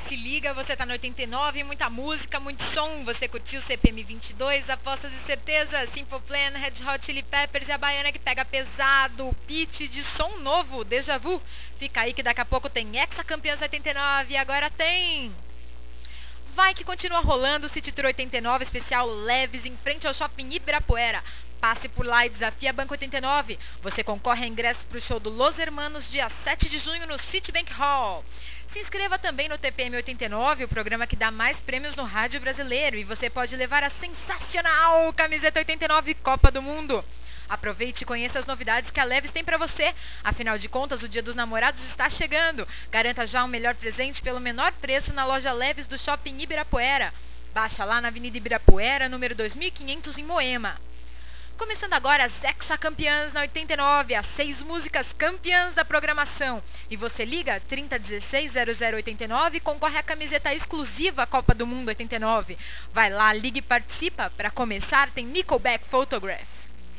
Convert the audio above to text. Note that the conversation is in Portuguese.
se liga, você tá no 89, muita música, muito som. Você curtiu CPM 22, Apostas e Certeza, Simple Plan, Red Hot Chili Peppers e a baiana que pega pesado, pitch de som novo, Deja Vu. Fica aí que daqui a pouco tem Ex-Campeãs 89 e agora tem... Vai que continua rolando o City Tour 89 especial Leves em frente ao Shopping Ibirapuera. Passe por lá e desafie a Banca 89. Você concorre a ingressos para o show do Los Hermanos dia 7 de junho no Citibank Hall. Se inscreva também no TPM 89, o programa que dá mais prêmios no rádio brasileiro. E você pode levar a sensacional camiseta 89 Copa do Mundo. Aproveite e conheça as novidades que a Leves tem para você. Afinal de contas, o Dia dos Namorados está chegando. Garanta já um melhor presente pelo menor preço na loja Leves do Shopping Ibirapuera. Baixa lá na Avenida Ibirapuera, número 2500 em Moema. Começando agora as Ex-Campeãs na 89, as 6 músicas campeãs da programação. E você liga 3016-0089 e concorre à camiseta exclusiva Copa do Mundo 89. Vai lá, liga e participa. Para começar, tem Nickelback Photograph.